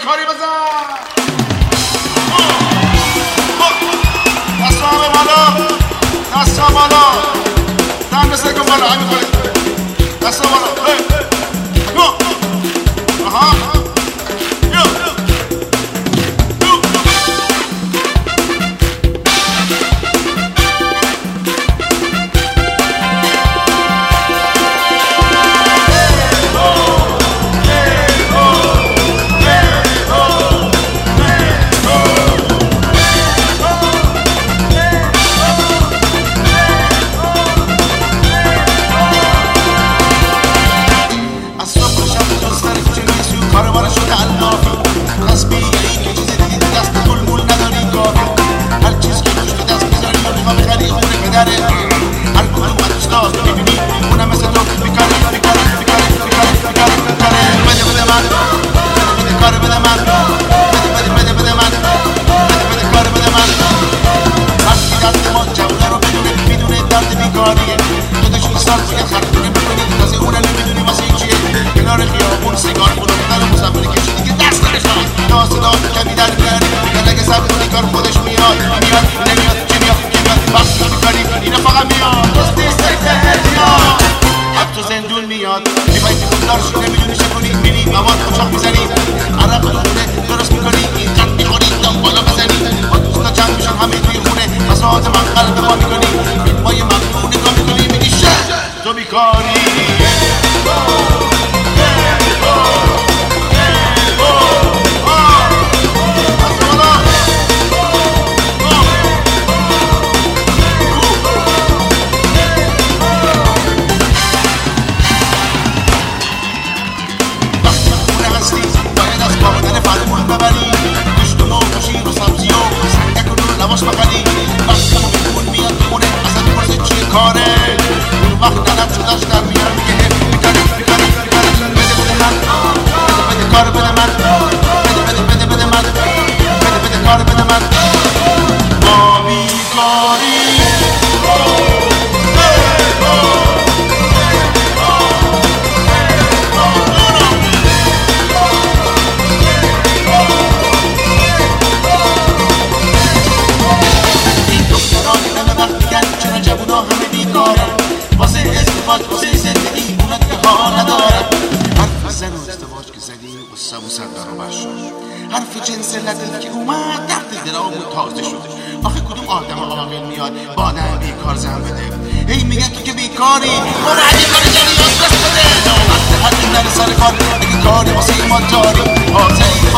بیکاری بزن. دستا همه بالا، دستا بالا، دم بسه کن بالا، همین کنید دستا بالا. حرف جنس لطیف که اومد درد دلامون تازه شده. آخه کدوم آدم عاقل میاد با آدم بیکار زن بده؟ هی میگن تو که بیکاری برو اگه کاری داری دست بده. وقت حد نره سر کار اگه کاری واسه ما داری